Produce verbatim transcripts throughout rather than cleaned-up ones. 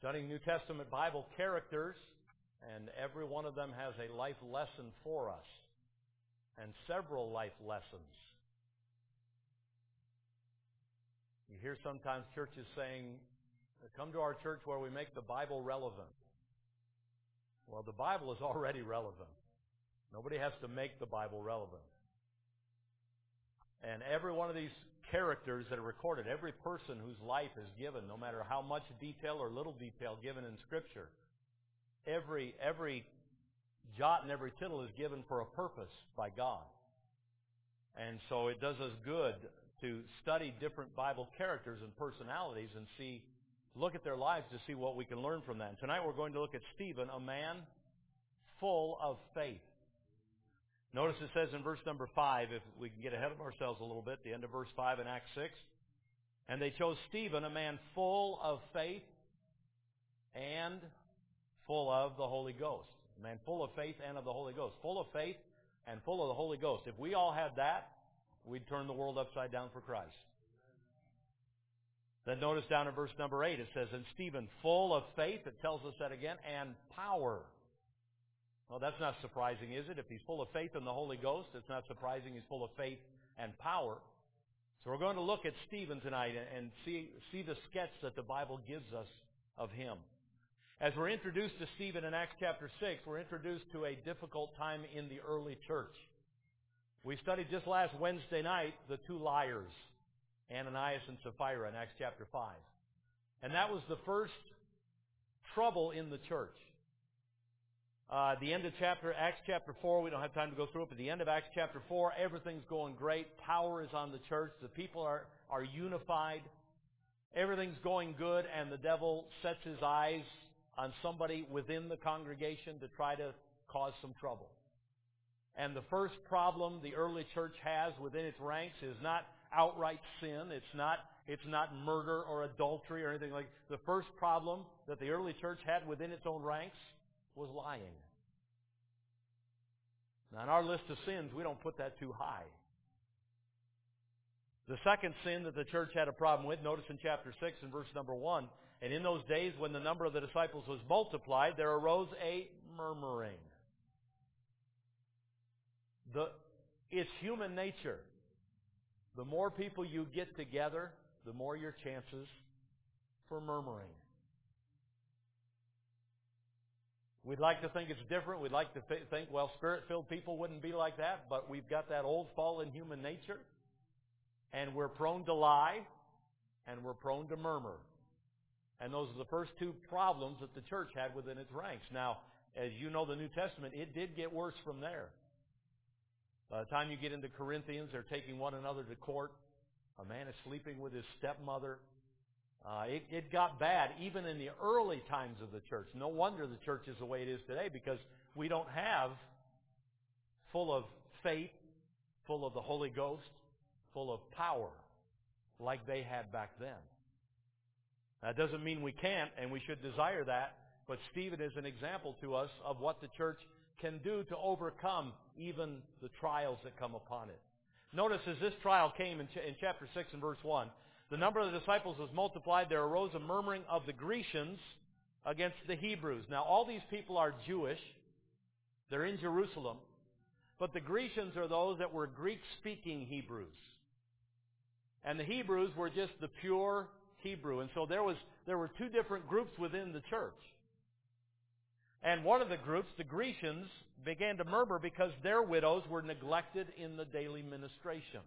Studying New Testament Bible characters, and every one of them has a life lesson for us, and several life lessons. You hear sometimes churches saying, come to our church where we make the Bible relevant. Well, the Bible is already relevant. Nobody has to make the Bible relevant. And every one of these characters that are recorded, every person whose life is given, no matter how much detail or little detail given in Scripture, every every jot and every tittle is given for a purpose by God. And so it does us good to study different Bible characters and personalities and see, look at their lives to see what we can learn from that. And tonight we're going to look at Stephen, a man full of faith. Notice it says in verse number five, if we can get ahead of ourselves a little bit, the end of verse five in Acts six. And they chose Stephen, a man full of faith and full of the Holy Ghost. A man full of faith and of the Holy Ghost. Full of faith and full of the Holy Ghost. If we all had that, we'd turn the world upside down for Christ. Then notice down in verse number eight, it says, and Stephen, full of faith, it tells us that again, and power. Well, that's not surprising, is it? If he's full of faith in the Holy Ghost, it's not surprising he's full of faith and power. So we're going to look at Stephen tonight and see, see the sketch that the Bible gives us of him. As we're introduced to Stephen in Acts chapter six, we're introduced to a difficult time in the early church. We studied just last Wednesday night the two liars, Ananias and Sapphira, in Acts chapter five. And that was the first trouble in the church. Uh, at the end of chapter Acts chapter four, we don't have time to go through it, but at the end of Acts chapter four, everything's going great. Power is on the church. The people are, are unified. Everything's going good, and the devil sets his eyes on somebody within the congregation to try to cause some trouble. And the first problem the early church has within its ranks is not outright sin. It's not, it's not murder or adultery or anything like that. The first problem that the early church had within its own ranks was lying. Now, in our list of sins, we don't put that too high. The second sin that the church had a problem with, notice in chapter six and verse number one, and in those days when the number of the disciples was multiplied, there arose a murmuring. The, it's human nature. The more people you get together, the more your chances for murmuring. We'd like to think it's different. We'd like to th- think, well, Spirit-filled people wouldn't be like that, but we've got that old fallen human nature, and we're prone to lie, and we're prone to murmur. And those are the first two problems that the church had within its ranks. Now, as you know, the New Testament, it did get worse from there. By the time you get into Corinthians, they're taking one another to court. A man is sleeping with his stepmother. Uh, it, it got bad even in the early times of the church. No wonder the church is the way it is today, because we don't have full of faith, full of the Holy Ghost, full of power like they had back then. That doesn't mean we can't, and we should desire that, but Stephen is an example to us of what the church can do to overcome even the trials that come upon it. Notice as this trial came in, ch- in chapter six and verse one, the number of the disciples was multiplied. There arose a murmuring of the Grecians against the Hebrews. Now, all these people are Jewish. They're in Jerusalem. But the Grecians are those that were Greek-speaking Hebrews. And the Hebrews were just the pure Hebrew. And so there was there were two different groups within the church. And one of the groups, the Grecians, began to murmur because their widows were neglected in the daily ministration.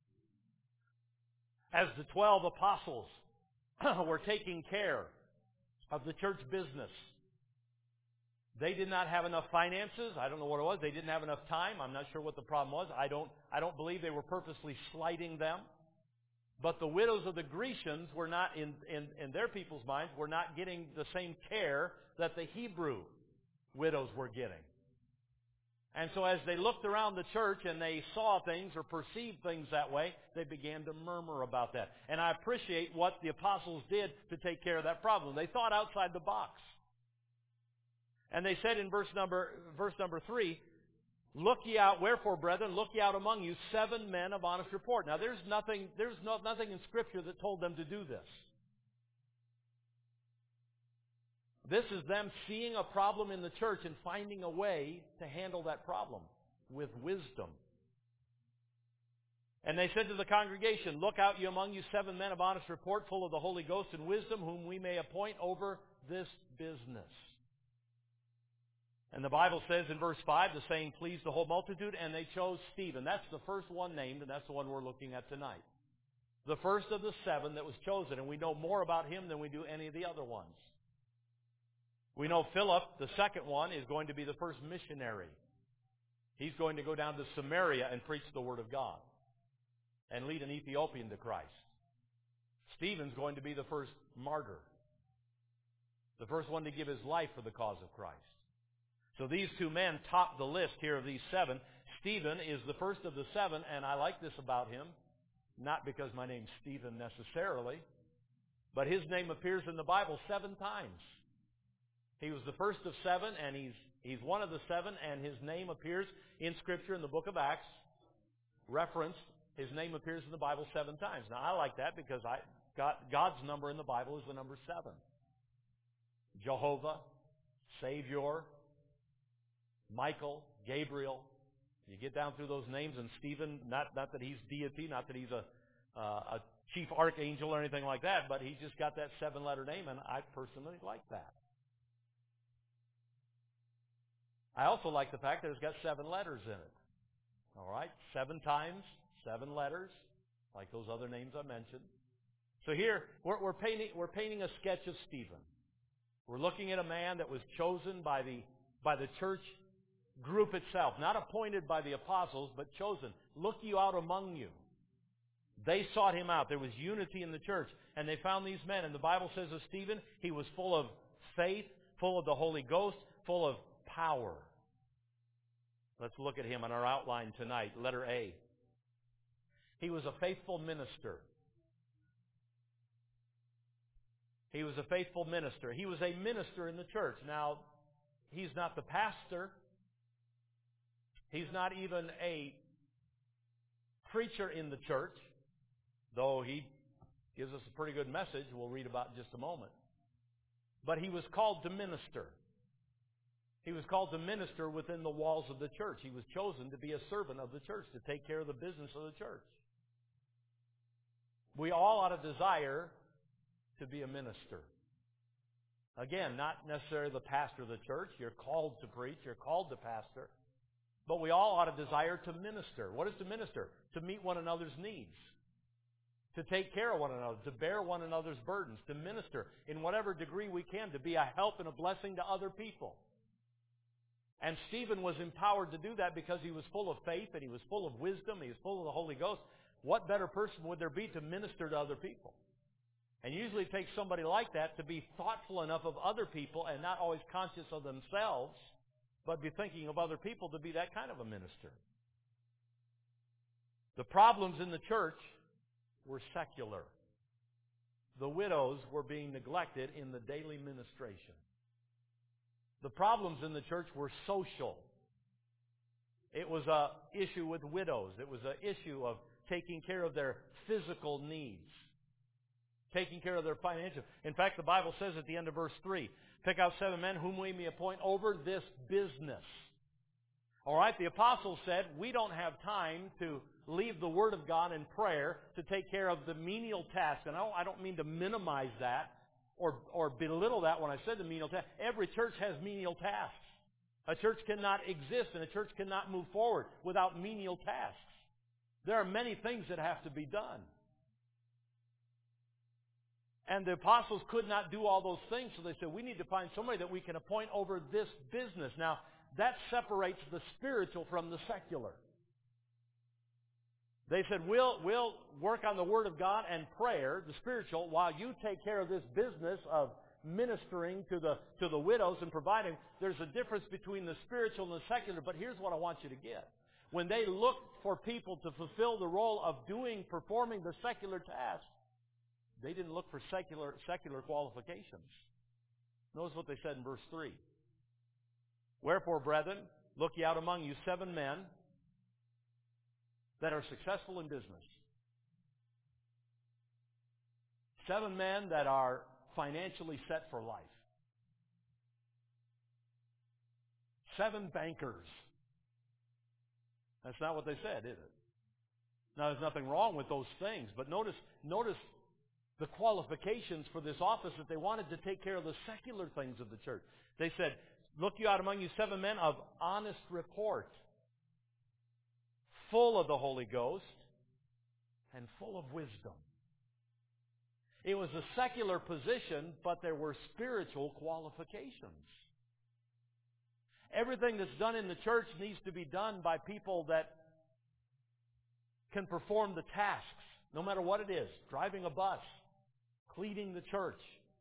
As the twelve apostles were taking care of the church business, they did not have enough finances. I don't know what it was. They didn't have enough time. I'm not sure what the problem was. I don't, I don't believe they were purposely slighting them. But the widows of the Grecians were not, in, in, in their people's minds, were not getting the same care that the Hebrew widows were getting. And so as they looked around the church and they saw things or perceived things that way, they began to murmur about that. And I appreciate what the apostles did to take care of that problem. They thought outside the box. And they said in verse number verse number three, "Look ye out, wherefore, brethren, look ye out among you seven men of honest report." Now there's nothing there's no, nothing in Scripture that told them to do this. This is them seeing a problem in the church and finding a way to handle that problem with wisdom. And they said to the congregation, "Look out you among you seven men of honest report, full of the Holy Ghost and wisdom, whom we may appoint over this business." And the Bible says in verse five, the saying pleased the whole multitude, and they chose Stephen. That's the first one named, and that's the one we're looking at tonight. The first of the seven that was chosen, and we know more about him than we do any of the other ones. We know Philip, the second one, is going to be the first missionary. He's going to go down to Samaria and preach the Word of God and lead an Ethiopian to Christ. Stephen's going to be the first martyr, the first one to give his life for the cause of Christ. So these two men top the list here of these seven. Stephen is the first of the seven, and I like this about him, not because my name's Stephen necessarily, but his name appears in the Bible seven times. He was the first of seven, and he's he's one of the seven, and his name appears in Scripture in the book of Acts, referenced. His name appears in the Bible seven times. Now, I like that because I, God, God's number in the Bible is the number seven. Jehovah, Savior, Michael, Gabriel. You get down through those names, and Stephen, not, not that he's deity, not that he's a, uh, a chief archangel or anything like that, but he's just got that seven-letter name, and I personally like that. I also like the fact that it's got seven letters in it. All right? Seven times, seven letters, like those other names I mentioned. So here, we're, we're, painting, we're painting a sketch of Stephen. We're looking at a man that was chosen by the, by the church group itself, not appointed by the apostles, but chosen. Look you out among you. They sought him out. There was unity in the church, and they found these men. And the Bible says of Stephen, he was full of faith, full of the Holy Ghost, full of power. Let's look at him on our outline tonight. Letter A. He was a faithful minister. He was a faithful minister. He was a minister in the church. Now, he's not the pastor. He's not even a preacher in the church, though he gives us a pretty good message we'll read about in just a moment. But he was called to minister. He was called to minister within the walls of the church. He was chosen to be a servant of the church, to take care of the business of the church. We all ought to desire to be a minister. Again, not necessarily the pastor of the church. You're called to preach. You're called to pastor. But we all ought to desire to minister. What is to minister? To meet one another's needs. To take care of one another. To bear one another's burdens. To minister in whatever degree we can. To be a help and a blessing to other people. And Stephen was empowered to do that because he was full of faith and he was full of wisdom. He was full of the Holy Ghost. What better person would there be to minister to other people? And usually it takes somebody like that to be thoughtful enough of other people and not always conscious of themselves, but be thinking of other people to be that kind of a minister. The problems in the church were secular. The widows were being neglected in the daily ministration. The problems in the church were social. It was an issue with widows. It was an issue of taking care of their physical needs, taking care of their financial. In fact, the Bible says at the end of verse three, pick out seven men whom we may appoint over this business. All right, the apostles said, we don't have time to leave the Word of God in prayer to take care of the menial task. And I don't, I don't mean to minimize that or, or belittle that when I said the menial task. Every church has menial tasks. A church cannot exist and a church cannot move forward without menial tasks. There are many things that have to be done. And the apostles could not do all those things, so they said, we need to find somebody that we can appoint over this business. Now, that separates the spiritual from the secular. They said, we'll, we'll work on the Word of God and prayer, the spiritual, while you take care of this business of ministering to the, to the widows and providing. There's a difference between the spiritual and the secular, but here's what I want you to get. When they looked for people to fulfill the role of doing, performing the secular task, they didn't look for secular, secular qualifications. Notice what they said in verse three. Wherefore, brethren, look ye out among you seven men that are successful in business. Seven men that are financially set for life. Seven bankers. That's not what they said, is it? Now, there's nothing wrong with those things, but notice, notice the qualifications for this office, that they wanted to take care of the secular things of the church. They said, look you out among you seven men of honest report, full of the Holy Ghost, and full of wisdom. It was a secular position, but there were spiritual qualifications. Everything that's done in the church needs to be done by people that can perform the tasks, no matter what it is. Driving a bus, cleaning the church,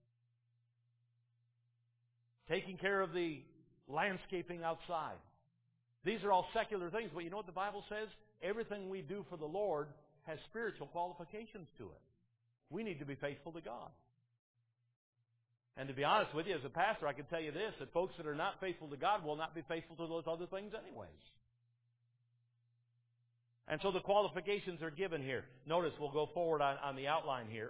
taking care of the landscaping outside. These are all secular things, but you know what the Bible says? Everything we do for the Lord has spiritual qualifications to it. We need to be faithful to God. And to be honest with you, as a pastor, I can tell you this, that folks that are not faithful to God will not be faithful to those other things anyways. And so the qualifications are given here. Notice, we'll go forward on, on the outline here.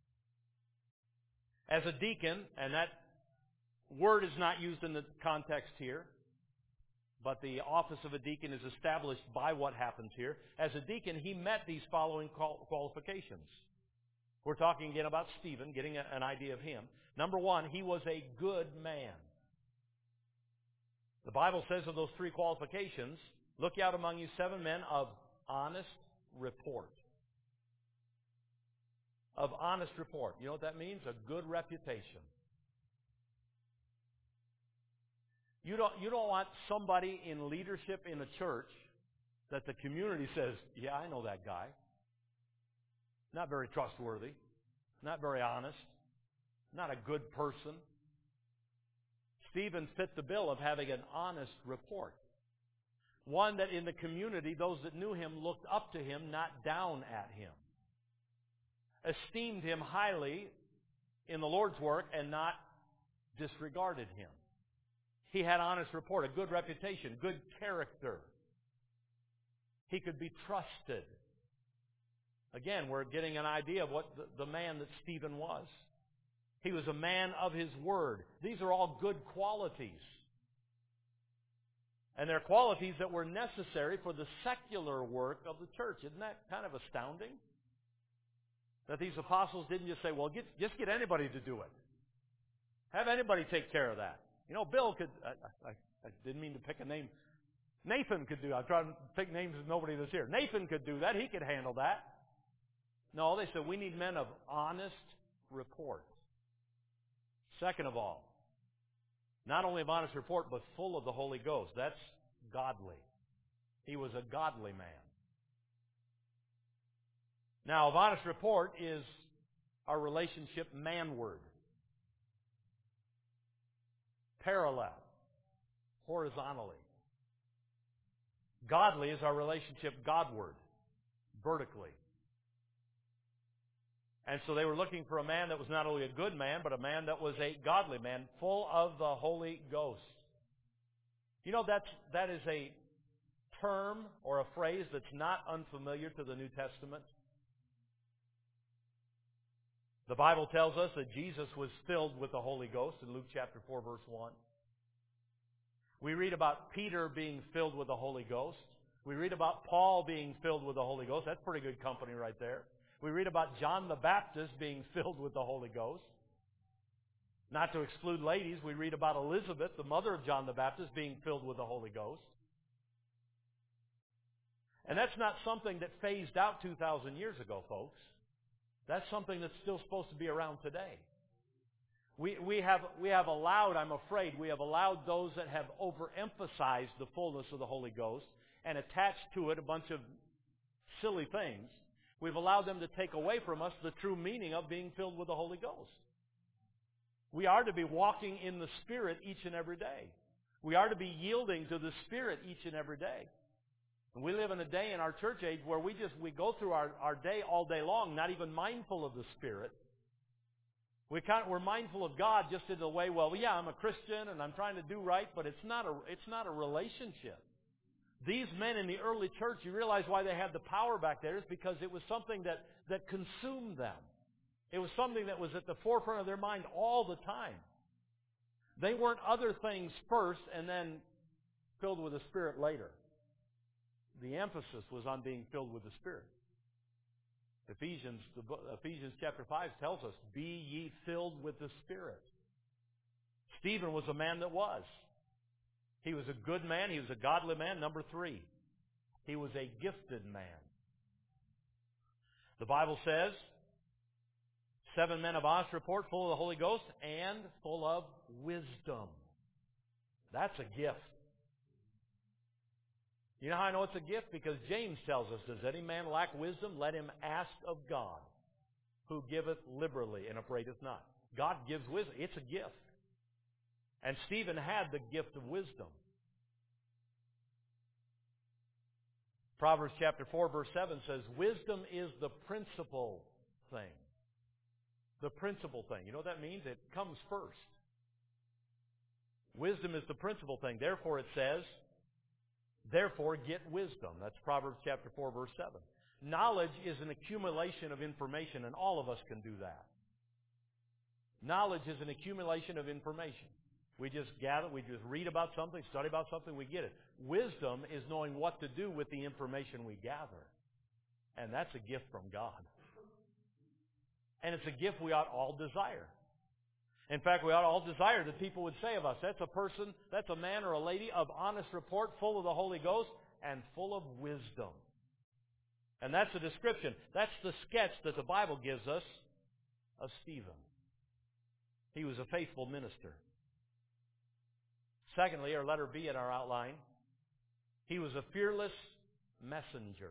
As a deacon, and that word is not used in the context here, but the office of a deacon is established by what happens here. As a deacon, he met these following qualifications. We're talking again about Stephen, getting a, an idea of him. Number one, he was a good man. The Bible says of those three qualifications, look out among you seven men of honest report. Of honest report. You know what that means? A good reputation. You don't, you don't want somebody in leadership in a church that the community says, yeah, I know that guy. Not very trustworthy. Not very honest. Not a good person. Stephen fit the bill of having an honest report. One that in the community, those that knew him looked up to him, not down at him. Esteemed him highly in the Lord's work and not disregarded him. He had honest report, a good reputation, good character. He could be trusted. Again, we're getting an idea of what the, the man that Stephen was. He was a man of his word. These are all good qualities. And they're qualities that were necessary for the secular work of the church. Isn't that kind of astounding? That these apostles didn't just say, well, get, just get anybody to do it. Have anybody take care of that. You know, Bill could, I, I, I didn't mean to pick a name. Nathan could do that. I'm trying to pick names of nobody that's here. Nathan could do that. He could handle that. No, they said we need men of honest report. Second of all, not only of honest report, but full of the Holy Ghost. That's godly. He was a godly man. Now, of honest report is our relationship manward. Parallel. Horizontally. Godly is our relationship Godward. Vertically. And so they were looking for a man that was not only a good man, but a man that was a godly man, full of the Holy Ghost. You know, that's, that is a term or a phrase that's not unfamiliar to the New Testament. The Bible tells us that Jesus was filled with the Holy Ghost in Luke chapter four, verse one. We read about Peter being filled with the Holy Ghost. We read about Paul being filled with the Holy Ghost. That's pretty good company right there. We read about John the Baptist being filled with the Holy Ghost. Not to exclude ladies, we read about Elizabeth, the mother of John the Baptist, being filled with the Holy Ghost. And that's not something that phased out two thousand years ago, folks. That's something that's still supposed to be around today. We, we, have, we have allowed, I'm afraid, we have allowed those that have overemphasized the fullness of the Holy Ghost and attached to it a bunch of silly things. We've allowed them to take away from us the true meaning of being filled with the Holy Ghost. We are to be walking in the Spirit each and every day. We are to be yielding to the Spirit each and every day. And we live in a day in our church age where we just, we go through our, our day all day long, not even mindful of the Spirit. We kind of, we're mindful of God just in the way, well, yeah, I'm a Christian and I'm trying to do right, but it's not a, it's not a relationship. These men in the early church, you realize why they had the power back there is because it was something that, that consumed them. It was something that was at the forefront of their mind all the time. They weren't other things first and then filled with the Spirit later. The emphasis was on being filled with the Spirit. Ephesians, the book, Ephesians chapter five tells us, be ye filled with the Spirit. Stephen was a man that was. He was a good man. He was a godly man. Number three, he was a gifted man. The Bible says, seven men of honest report, full of the Holy Ghost, and full of wisdom. That's a gift. You know how I know it's a gift? Because James tells us, does any man lack wisdom? Let him ask of God, who giveth liberally and upbraideth not. God gives wisdom. It's a gift. And Stephen had the gift of wisdom. Proverbs chapter four verse seven says, wisdom is the principal thing. The principal thing. You know what that means? It comes first. Wisdom is the principal thing. Therefore it says, therefore get wisdom. That's Proverbs chapter four verse seven. Knowledge is an accumulation of information, and all of us can do that. Knowledge is an accumulation of information. We just gather, we just read about something, study about something, we get it. Wisdom is knowing what to do with the information we gather. And that's a gift from God. And it's a gift we ought all desire. In fact, we ought all desire that people would say of us, that's a person, that's a man or a lady of honest report, full of the Holy Ghost, and full of wisdom. And that's the description. That's the sketch that the Bible gives us of Stephen. He was a faithful minister. Secondly, or letter B in our outline, he was a fearless messenger.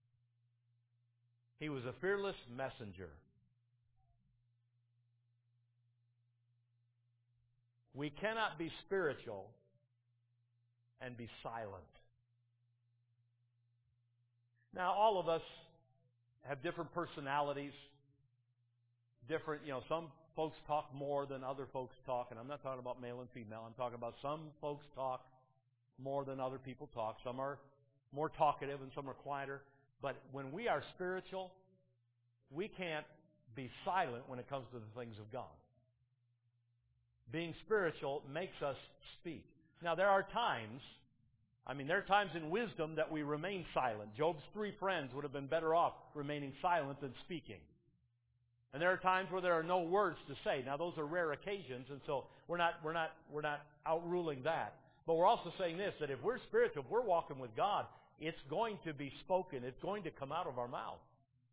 He was a fearless messenger. We cannot be spiritual and be silent. Now, all of us have different personalities, different, you know, some folks talk more than other folks talk, and I'm not talking about male and female. I'm talking about some folks talk more than other people talk. Some are more talkative and some are quieter. But when we are spiritual, we can't be silent when it comes to the things of God. Being spiritual makes us speak. Now, there are times, I mean, there are times in wisdom that we remain silent. Job's three friends would have been better off remaining silent than speaking. And there are times where there are no words to say. Now, those are rare occasions, and so we're not, we're not, we're not outruling that. But we're also saying this, that if we're spiritual, if we're walking with God, it's going to be spoken. It's going to come out of our mouth.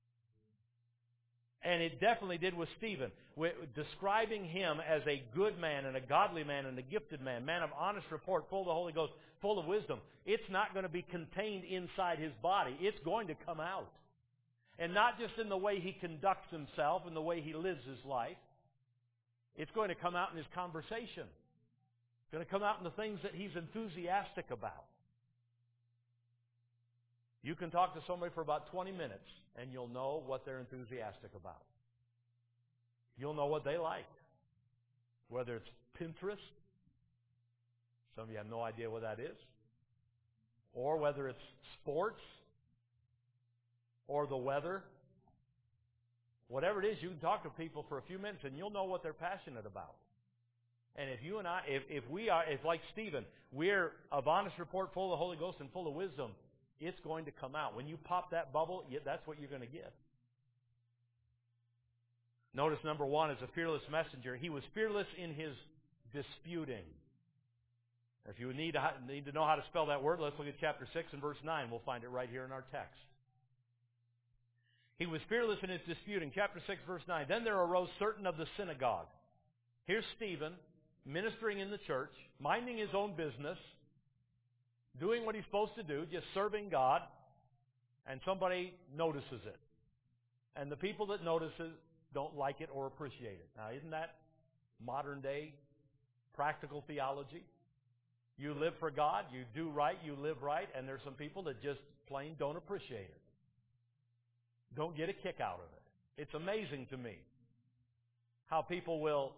And it definitely did with Stephen. Describing him as a good man and a godly man and a gifted man, man of honest report, full of the Holy Ghost, full of wisdom. It's not going to be contained inside his body. It's going to come out. And not just in the way he conducts himself and the way he lives his life. It's going to come out in his conversation. It's going to come out in the things that he's enthusiastic about. You can talk to somebody for about twenty minutes and you'll know what they're enthusiastic about. You'll know what they like. Whether it's Pinterest, some of you have no idea what that is, or whether it's sports, or the weather. Whatever it is, you can talk to people for a few minutes and you'll know what they're passionate about. And if you and I, if, if we are, if like Stephen, we're of honest report, full of the Holy Ghost and full of wisdom, it's going to come out. When you pop that bubble, that's what you're going to get. Notice number one is a fearless messenger. He was fearless in his disputing. If you need to, need to know how to spell that word, let's look at chapter six and verse nine. We'll find it right here in our text. He was fearless in his disputing. Chapter six, verse nine. Then there arose certain of the synagogue. Here's Stephen ministering in the church, minding his own business, doing what he's supposed to do, just serving God, and somebody notices it. And the people that notice it don't like it or appreciate it. Now, isn't that modern day practical theology? You live for God, you do right, you live right, and there's some people that just plain don't appreciate it. Don't get a kick out of it. It's amazing to me how people will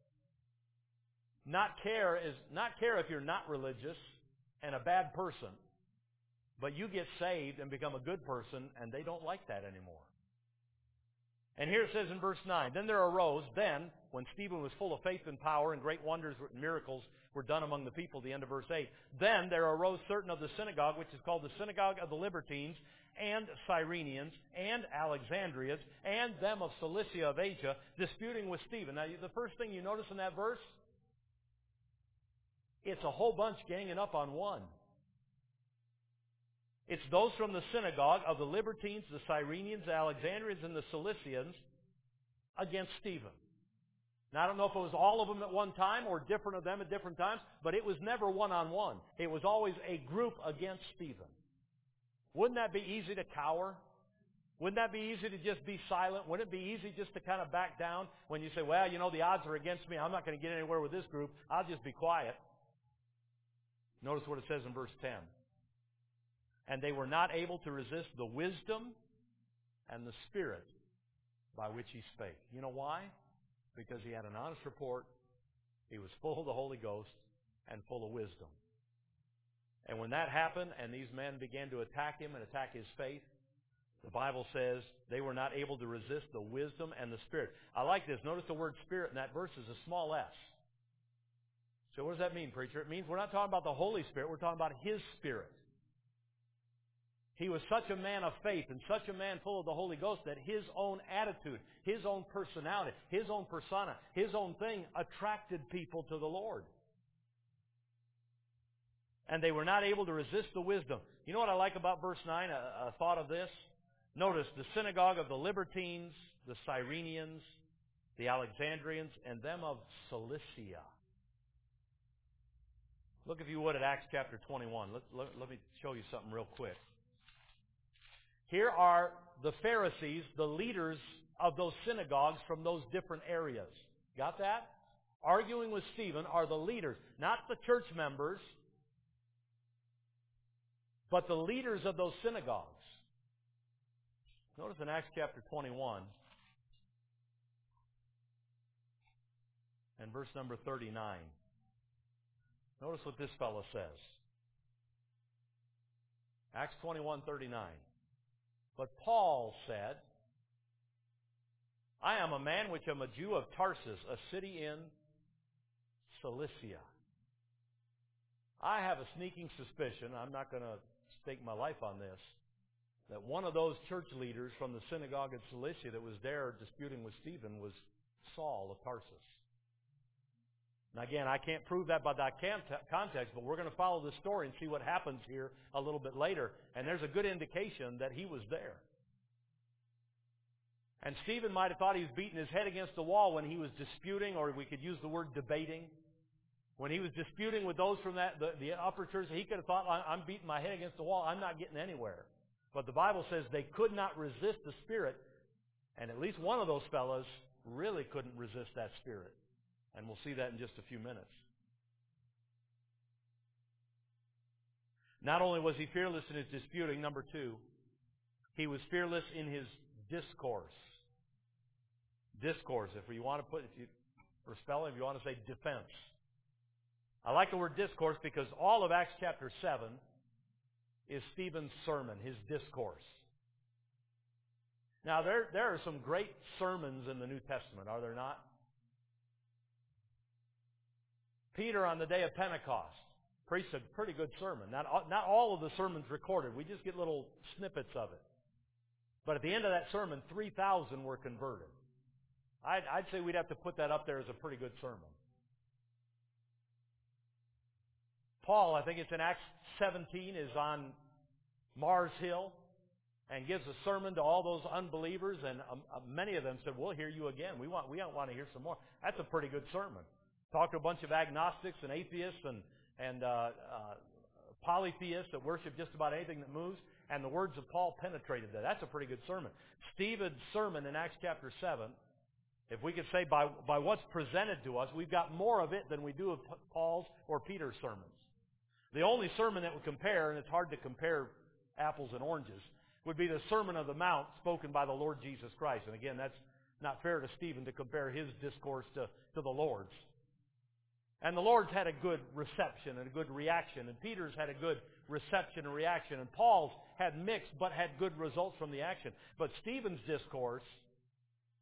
not care is not care if you're not religious and a bad person, but you get saved and become a good person, and they don't like that anymore. And here it says in verse nine, Then there arose, then, when Stephen was full of faith and power, and great wonders and miracles were done among the people, the end of verse eight, Then there arose certain of the synagogue, which is called the synagogue of the Libertines, and Cyrenians, and Alexandrians, and them of Cilicia of Asia, disputing with Stephen. Now, the first thing you notice in that verse, it's a whole bunch ganging up on one. It's those from the synagogue of the Libertines, the Cyrenians, the Alexandrians, and the Cilicians against Stephen. Now, I don't know if it was all of them at one time or different of them at different times, but it was never one-on-one. It was always a group against Stephen. Wouldn't that be easy to cower? Wouldn't that be easy to just be silent? Wouldn't it be easy just to kind of back down when you say, well, you know, the odds are against me. I'm not going to get anywhere with this group. I'll just be quiet. Notice what it says in verse ten. And they were not able to resist the wisdom and the spirit by which he spake. You know why? Because he had an honest report. He was full of the Holy Ghost and full of wisdom. And when that happened and these men began to attack him and attack his faith, the Bible says they were not able to resist the wisdom and the spirit. I like this. Notice the word spirit in that verse is a small s. So what does that mean, preacher? It means we're not talking about the Holy Spirit. We're talking about His Spirit. He was such a man of faith and such a man full of the Holy Ghost that his own attitude, his own personality, his own persona, his own thing attracted people to the Lord. And they were not able to resist the wisdom. You know what I like about verse nine, a, a thought of this? Notice the synagogue of the Libertines, the Cyrenians, the Alexandrians, and them of Cilicia. Look, if you would, at Acts chapter twenty-one. Let, let, let me show you something real quick. Here are the Pharisees, the leaders of those synagogues from those different areas. Got that? Arguing with Stephen are the leaders, not the church members, but the leaders of those synagogues. Notice in Acts chapter twenty-one and verse number thirty-nine. Notice what this fellow says. Acts twenty-one thirty-nine. But Paul said, I am a man which am a Jew of Tarsus, a city in Cilicia. I have a sneaking suspicion, I'm not going to stake my life on this, that one of those church leaders from the synagogue of Cilicia that was there disputing with Stephen was Saul of Tarsus. Now again, I can't prove that by that context, but we're going to follow this story and see what happens here a little bit later. And there's a good indication that he was there. And Stephen might have thought he was beating his head against the wall when he was disputing, or we could use the word debating. When he was disputing with those from that the, the upper church, he could have thought, I'm beating my head against the wall. I'm not getting anywhere. But the Bible says they could not resist the Spirit. And at least one of those fellows really couldn't resist that Spirit. And we'll see that in just a few minutes. Not only was he fearless in his disputing, number two, he was fearless in his discourse. Discourse, if you want to put, if you, for spelling, if you want to say defense. I like the word discourse because all of Acts chapter seven is Stephen's sermon, his discourse. Now, there, there are some great sermons in the New Testament, are there not? Peter on the day of Pentecost preached a pretty good sermon. Not, not all of the sermons recorded. We just get little snippets of it. But at the end of that sermon, three thousand were converted. I'd, I'd say we'd have to put that up there as a pretty good sermon. Paul, I think it's in Acts seventeen, is on Mars Hill and gives a sermon to all those unbelievers, and um, uh, many of them said, we'll hear you again. We want, we don't want to hear some more. That's a pretty good sermon. Talked to a bunch of agnostics and atheists and, and uh, uh, polytheists that worship just about anything that moves, and the words of Paul penetrated that. That's a pretty good sermon. Stephen's sermon in Acts chapter seven, if we could say by, by what's presented to us, we've got more of it than we do of Paul's or Peter's sermons. The only sermon that would compare, and it's hard to compare apples and oranges, would be the Sermon of the Mount spoken by the Lord Jesus Christ. And again, that's not fair to Stephen to compare his discourse to, to the Lord's. And the Lord's had a good reception and a good reaction, and Peter's had a good reception and reaction, and Paul's had mixed but had good results from the action. But Stephen's discourse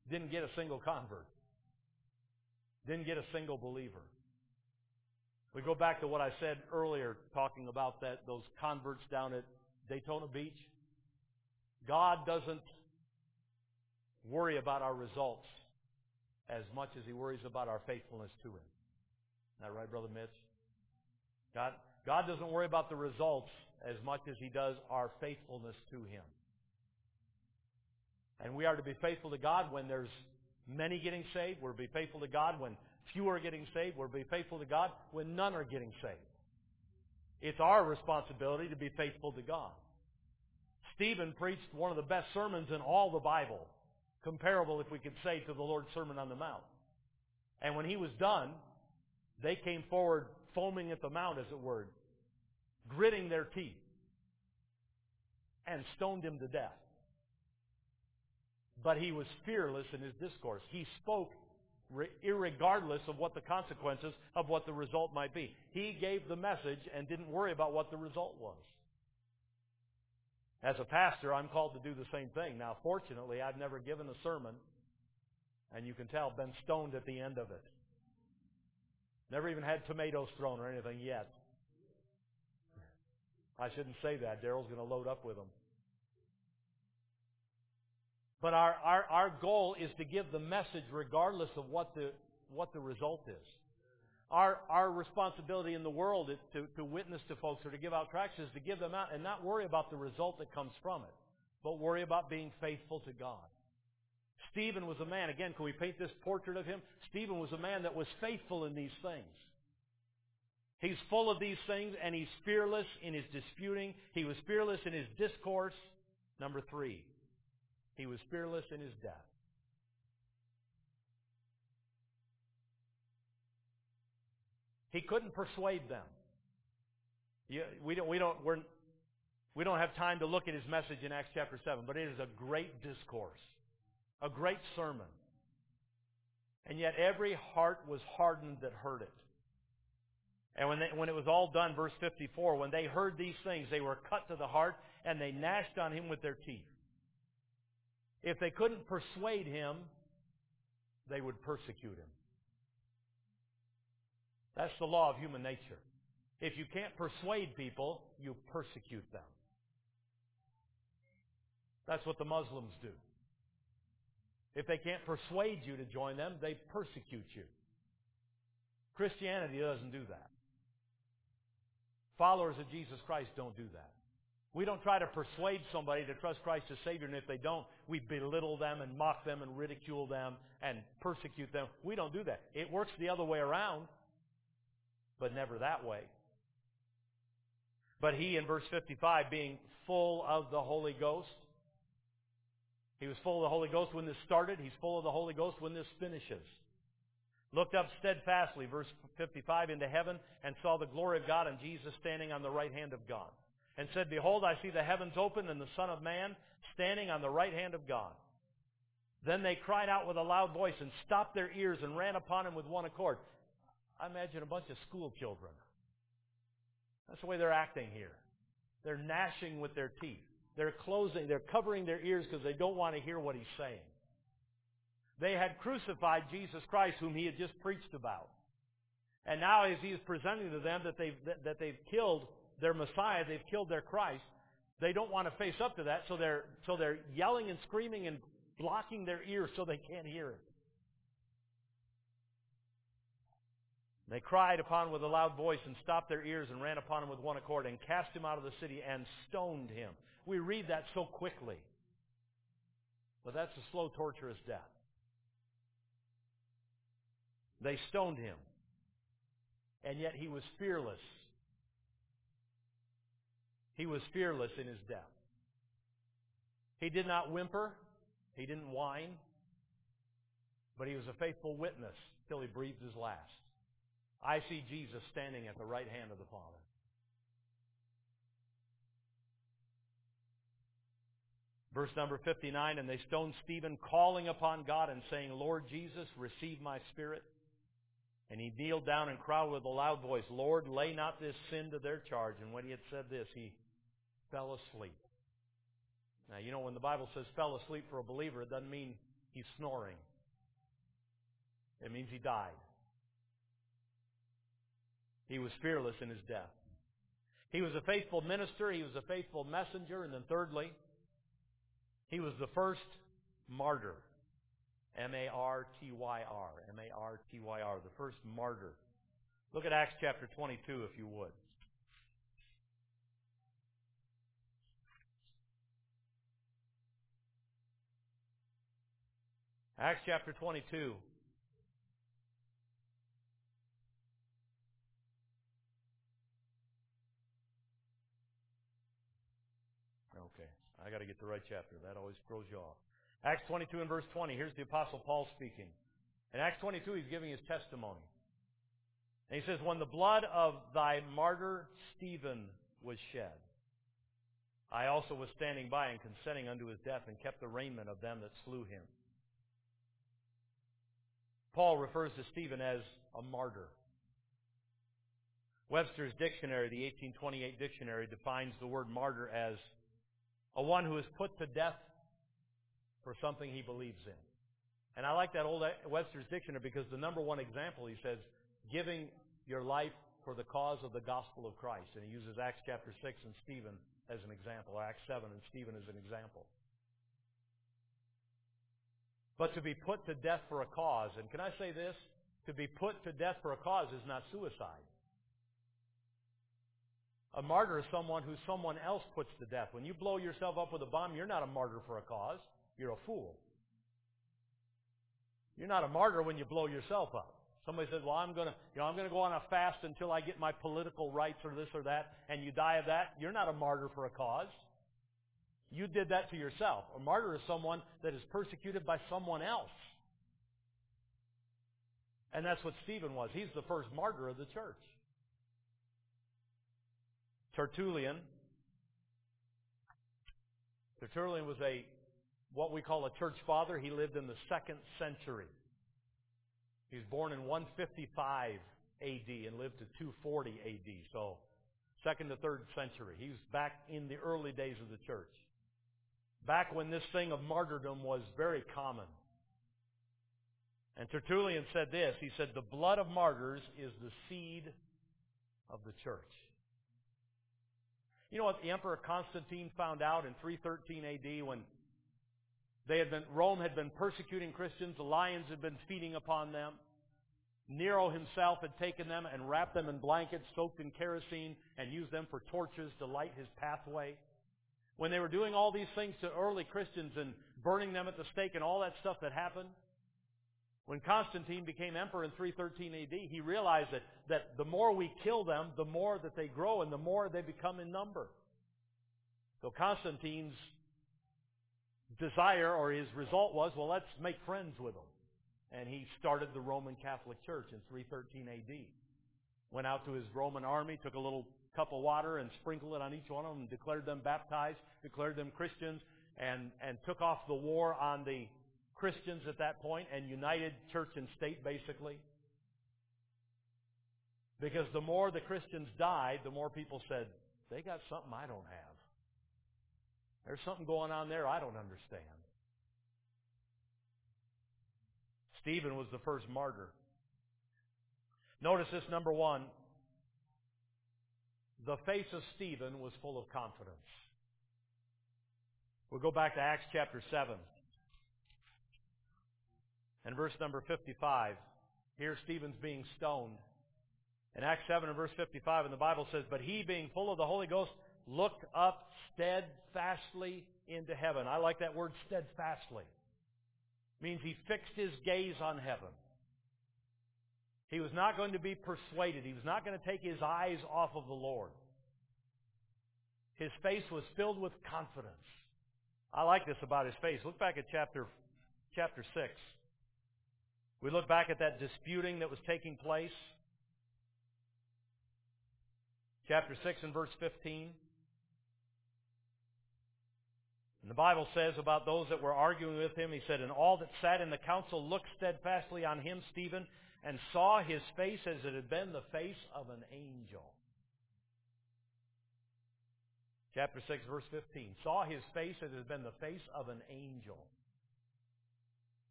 Didn't get a single convert. Didn't get a single believer. We go back to what I said earlier, talking about that those converts down at Daytona Beach. God doesn't worry about our results as much as He worries about our faithfulness to Him. Isn't that right, Brother Mitch? God, God doesn't worry about the results as much as He does our faithfulness to Him. And we are to be faithful to God when there's many getting saved. We're to be faithful to God when few are getting saved. We're to be faithful to God when none are getting saved. It's our responsibility to be faithful to God. Stephen preached one of the best sermons in all the Bible, comparable, if we could say, to the Lord's Sermon on the Mount. And when he was done, they came forward foaming at the mouth, as it were, gritting their teeth, and stoned him to death. But he was fearless in his discourse. He spoke irregardless of what the consequences of what the result might be. He gave the message and didn't worry about what the result was. As a pastor, I'm called to do the same thing. Now, fortunately, I've never given a sermon, and you can tell, been stoned at the end of it. Never even had tomatoes thrown or anything yet. I shouldn't say that. Daryl's going to load up with them. But our, our, our goal is to give the message regardless of what the, what the result is. Our, our responsibility in the world is to, to witness to folks or to give out tracts is to give them out and not worry about the result that comes from it, but worry about being faithful to God. Stephen was a man, again, can we paint this portrait of him? Stephen was a man that was faithful in these things. He's full of these things, and he's fearless in his disputing. He was fearless in his discourse. Number three, he was fearless in his death. He couldn't persuade them. You, we don't. We don't. We're, we don't have time to look at his message in Acts chapter seven, but it is a great discourse, a great sermon, and yet every heart was hardened that heard it. And when they, when it was all done, verse fifty-four, when they heard these things, they were cut to the heart, and they gnashed on him with their teeth. If they couldn't persuade him, they would persecute him. That's the law of human nature. If you can't persuade people, you persecute them. That's what the Muslims do. If they can't persuade you to join them, they persecute you. Christianity doesn't do that. Followers of Jesus Christ don't do that. We don't try to persuade somebody to trust Christ as Savior, and if they don't, we belittle them and mock them and ridicule them and persecute them. We don't do that. It works the other way around, but never that way. But he, in verse fifty-five, being full of the Holy Ghost, he was full of the Holy Ghost when this started. He's full of the Holy Ghost when this finishes. Looked up steadfastly, verse fifty-five, into heaven and saw the glory of God and Jesus standing on the right hand of God. And said, Behold, I see the heavens open and the Son of Man standing on the right hand of God. Then they cried out with a loud voice and stopped their ears and ran upon him with one accord. I imagine a bunch of school children. That's the way they're acting here. They're gnashing with their teeth. They're closing, they're covering their ears because they don't want to hear what he's saying. They had crucified Jesus Christ, whom he had just preached about. And now as he is presenting to them that they've, that, that they've killed their Messiah, they've killed their Christ, they don't want to face up to that, so they're, so they're yelling and screaming and blocking their ears so they can't hear it. They cried upon him with a loud voice and stopped their ears and ran upon him with one accord and cast him out of the city and stoned him. We read that so quickly. But that's a slow, torturous death. They stoned him. And yet he was fearless. He was fearless in his death. He did not whimper. He didn't whine. But he was a faithful witness till he breathed his last. I see Jesus standing at the right hand of the Father. Verse number fifty-nine, and they stoned Stephen, calling upon God and saying, Lord Jesus, receive my spirit. And he kneeled down and cried with a loud voice, Lord, lay not this sin to their charge. And when he had said this, he fell asleep. Now, you know, when the Bible says fell asleep for a believer, it doesn't mean he's snoring. It means he died. He was fearless in his death. He was a faithful minister. He was a faithful messenger. And then thirdly, he was the first martyr. M A R T Y R. M A R T Y R. The first martyr. Look at Acts chapter twenty-two, if you would. Acts chapter twenty-two. Okay, I got to get the right chapter. That always throws you off. Acts twenty-two and verse twenty. Here's the Apostle Paul speaking. In Acts twenty-two, he's giving his testimony. And he says, when the blood of thy martyr Stephen was shed, I also was standing by and consenting unto his death, and kept the raiment of them that slew him. Paul refers to Stephen as a martyr. Webster's dictionary, the eighteen twenty-eight dictionary, defines the word martyr as a one who is put to death for something he believes in. And I like that old Webster's dictionary because the number one example, he says, giving your life for the cause of the gospel of Christ. And he uses Acts chapter six and Stephen as an example, or Acts seven and Stephen as an example. But to be put to death for a cause, and can I say this? To be put to death for a cause is not suicide. A martyr is someone who someone else puts to death. When you blow yourself up with a bomb, you're not a martyr for a cause. You're a fool. You're not a martyr when you blow yourself up. Somebody says, well, I'm going to, you know, I'm going to go on a fast until I get my political rights or this or that, and you die of that. You're not a martyr for a cause. You did that to yourself. A martyr is someone that is persecuted by someone else. And that's what Stephen was. He's the first martyr of the church. Tertullian. Tertullian was a, what we call a church father. He lived in the second century. He was born in one fifty-five A D and lived to two forty A D. So, second to third century. He was back in the early days of the church. Back when this thing of martyrdom was very common. And Tertullian said this. He said, the blood of martyrs is the seed of the church. You know what the Emperor Constantine found out in three thirteen A D when they had been, Rome had been persecuting Christians, the lions had been feeding upon them. Nero himself had taken them and wrapped them in blankets soaked in kerosene and used them for torches to light his pathway. When they were doing all these things to early Christians and burning them at the stake and all that stuff that happened, when Constantine became emperor in three thirteen A D, he realized that, that the more we kill them, the more that they grow and the more they become in number. So Constantine's desire or his result was, well, let's make friends with them. And he started the Roman Catholic Church in three thirteen A D. Went out to his Roman army, took a little cup of water and sprinkled it on each one of them and declared them baptized, declared them Christians, and, and took off the war on the Christians at that point and united church and state basically. Because the more the Christians died, the more people said, they got something I don't have. There's something going on there I don't understand. Stephen was the first martyr. Notice this, number one. The face of Stephen was full of confidence. We'll go back to Acts chapter seven. And verse number fifty-five. Here Stephen's being stoned. In Acts seven and verse fifty-five, and the Bible says, but he, being full of the Holy Ghost, looked up steadfastly into heaven. I like that word, steadfastly. It means he fixed his gaze on heaven. He was not going to be persuaded. He was not going to take his eyes off of the Lord. His face was filled with confidence. I like this about his face. Look back at chapter, chapter six. We look back at that disputing that was taking place. Chapter six and verse fifteen. And the Bible says about those that were arguing with him, he said, and all that sat in the council looked steadfastly on him, Stephen, and saw his face as it had been the face of an angel. Chapter six, verse fifteen. Saw his face as it had been the face of an angel.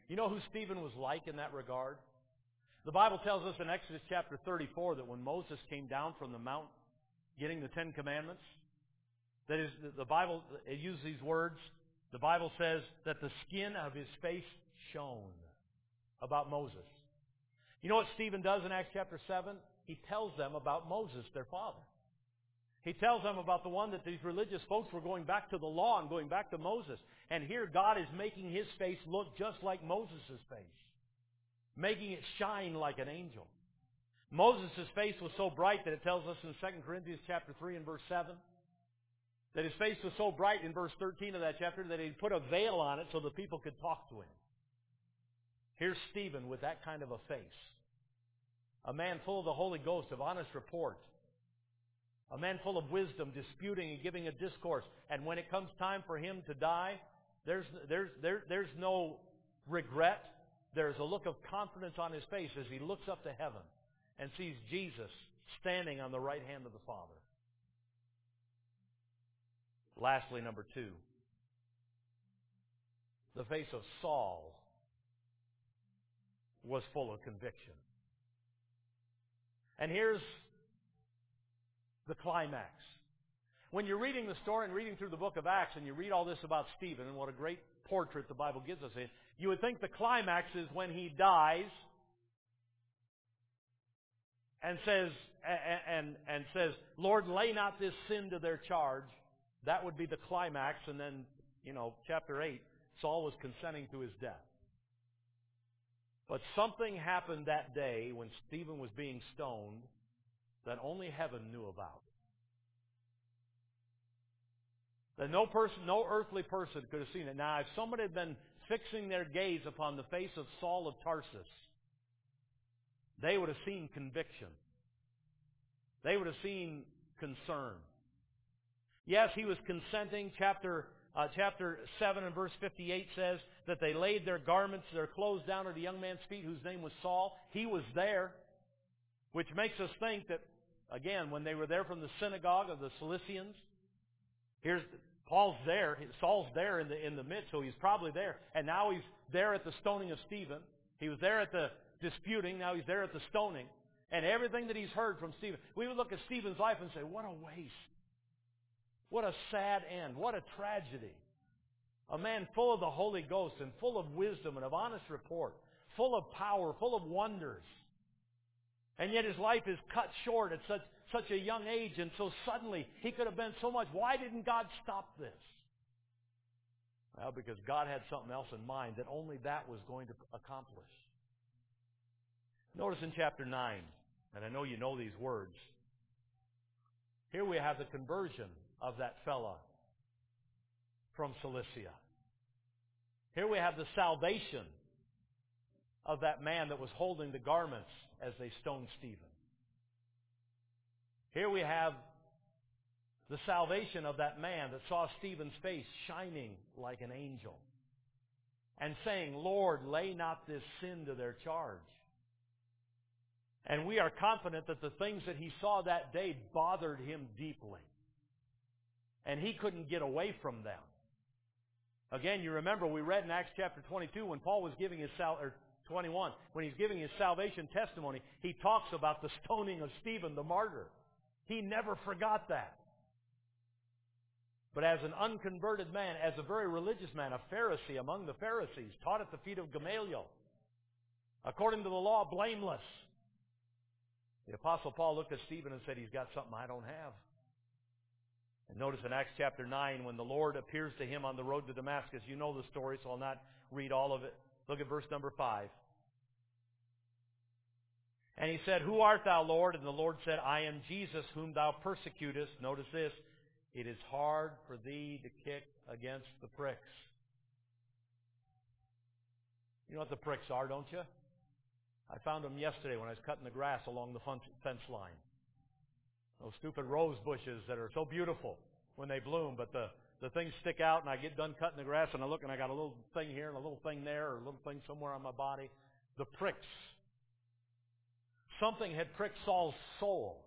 You know who Stephen was like in that regard? The Bible tells us in Exodus chapter thirty-four that when Moses came down from the mount getting the Ten Commandments, that is, the Bible, it uses these words, the Bible says that the skin of his face shone about Moses. You know what Stephen does in Acts chapter seven? He tells them about Moses, their father. He tells them about the one that these religious folks were going back to the law and going back to Moses. And here God is making his face look just like Moses' face, making it shine like an angel. Moses' face was so bright that it tells us in Second Corinthians chapter three and verse seven that his face was so bright in verse thirteen of that chapter that he put a veil on it so the people could talk to him. Here's Stephen with that kind of a face. A man full of the Holy Ghost, of honest report. A man full of wisdom, disputing and giving a discourse. And when it comes time for him to die, there's, there's, there, there's no regret. There's a look of confidence on his face as he looks up to heaven and sees Jesus standing on the right hand of the Father. Lastly, number two, the face of Saul was full of conviction. And here's the climax. When you're reading the story and reading through the book of Acts and you read all this about Stephen and what a great portrait the Bible gives us in, you would think the climax is when he dies and says, and, and, and says, Lord, lay not this sin to their charge. That would be the climax. And then, you know, chapter eight, Saul was consenting to his death. But something happened that day when Stephen was being stoned that only heaven knew about. That no person, no earthly person could have seen it. Now, if somebody had been fixing their gaze upon the face of Saul of Tarsus, they would have seen conviction. They would have seen concern. Yes, he was consenting. Chapter uh, chapter seven and verse fifty-eight says that they laid their garments, their clothes down at a young man's feet whose name was Saul. He was there, which makes us think that, again, when they were there from the synagogue of the Cilicians, here's Paul's there, Saul's there in the in the midst, so he's probably there. And now he's there at the stoning of Stephen. He was there at the disputing, now he's there at the stoning. And everything that he's heard from Stephen, we would look at Stephen's life and say, what a waste. What a sad end. What a tragedy. A man full of the Holy Ghost and full of wisdom and of honest report, full of power, full of wonders. And yet his life is cut short at such, such a young age, and so suddenly he could have been so much. Why didn't God stop this? Well, because God had something else in mind that only that was going to accomplish. Notice in chapter nine, and I know you know these words, here we have the conversion of that fella from Cilicia. Here we have the salvation of that man that was holding the garments as they stoned Stephen. Here we have the salvation of that man that saw Stephen's face shining like an angel and saying, Lord, lay not this sin to their charge. And we are confident that the things that he saw that day bothered him deeply. And he couldn't get away from them. Again, you remember we read in Acts chapter twenty-two when Paul was giving his sal- or twenty-one, when he's giving his salvation testimony, he talks about the stoning of Stephen the martyr. He never forgot that. But as an unconverted man, as a very religious man, a Pharisee among the Pharisees, taught at the feet of Gamaliel, according to the law, blameless, the Apostle Paul looked at Stephen and said, he's got something I don't have. And notice in Acts chapter nine, when the Lord appears to him on the road to Damascus, you know the story, so I'll not read all of it. Look at verse number five. And he said, who art thou, Lord? And the Lord said, I am Jesus whom thou persecutest. Notice this, it is hard for thee to kick against the pricks. You know what the pricks are, don't you? I found them yesterday when I was cutting the grass along the fence line. Those stupid rose bushes that are so beautiful when they bloom, but the, the things stick out, and I get done cutting the grass, and I look, and I got a little thing here and a little thing there, or a little thing somewhere on my body. The pricks. Something had pricked Saul's soul.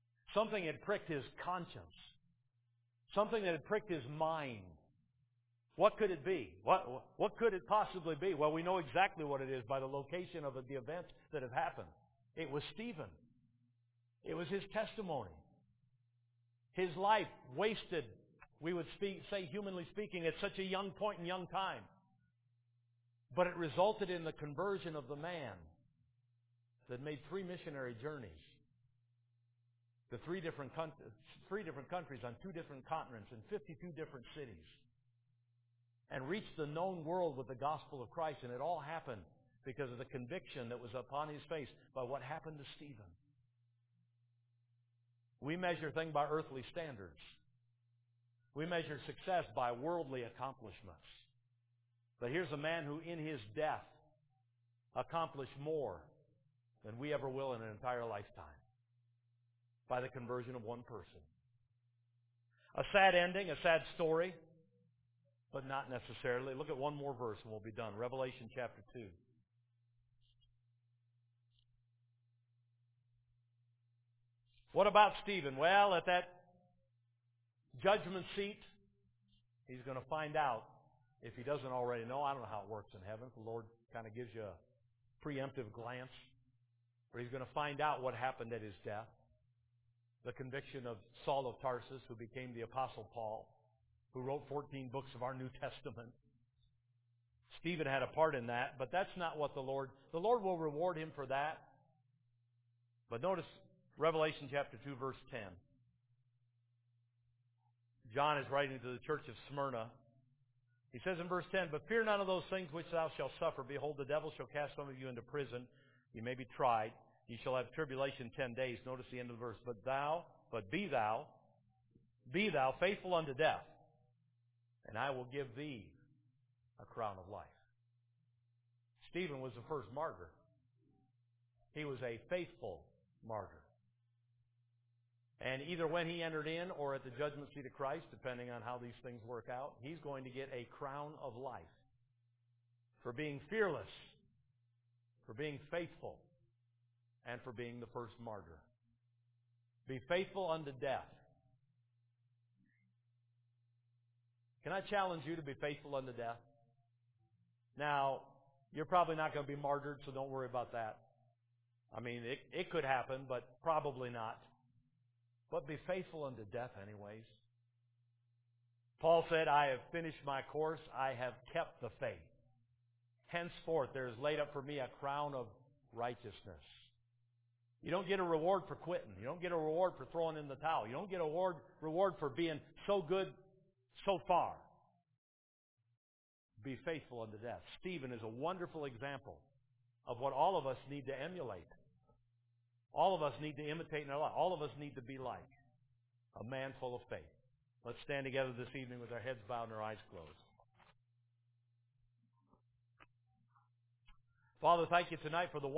Something had pricked his conscience. Something that had pricked his mind. What could it be? What, what could it possibly be? Well, we know exactly what it is by the location of the events that have happened. It was Stephen. It was his testimony. His life wasted, we would speak, say humanly speaking, at such a young point in young time. But it resulted in the conversion of the man that made three missionary journeys to three different, three different countries on two different continents in fifty-two different cities, and reached the known world with the gospel of Christ. And it all happened because of the conviction that was upon his face by what happened to Stephen. We measure things by earthly standards. We measure success by worldly accomplishments. But here's a man who in his death accomplished more than we ever will in an entire lifetime by the conversion of one person. A sad ending, a sad story, but not necessarily. Look at one more verse and we'll be done. Revelation chapter two. What about Stephen? Well, at that judgment seat, he's going to find out, if he doesn't already know. I don't know how it works in heaven. The Lord kind of gives you a preemptive glance. But he's going to find out what happened at his death. The conviction of Saul of Tarsus, who became the Apostle Paul, who wrote fourteen books of our New Testament. Stephen had a part in that, but that's not what the Lord... The Lord will reward him for that. But notice Revelation chapter two, verse ten. John is writing to the church of Smyrna. He says in verse ten, "But fear none of those things which thou shalt suffer. Behold, the devil shall cast some of you into prison. You may be tried. Ye shall have tribulation ten days." Notice the end of the verse. "But thou, but be thou, be thou faithful unto death, and I will give thee a crown of life." Stephen was the first martyr. He was a faithful martyr. And either when he entered in or at the judgment seat of Christ, depending on how these things work out, he's going to get a crown of life for being fearless, for being faithful, and for being the first martyr. Be faithful unto death. Can I challenge you to be faithful unto death? Now, you're probably not going to be martyred, so don't worry about that. I mean, it, it could happen, but probably not. But be faithful unto death anyways. Paul said, "I have finished my course. I have kept the faith. Henceforth there is laid up for me a crown of righteousness." You don't get a reward for quitting. You don't get a reward for throwing in the towel. You don't get a reward, reward for being so good so far. Be faithful unto death. Stephen is a wonderful example of what all of us need to emulate. All of us need to imitate in our life. All of us need to be like a man full of faith. Let's stand together this evening with our heads bowed and our eyes closed. Father, thank you tonight for the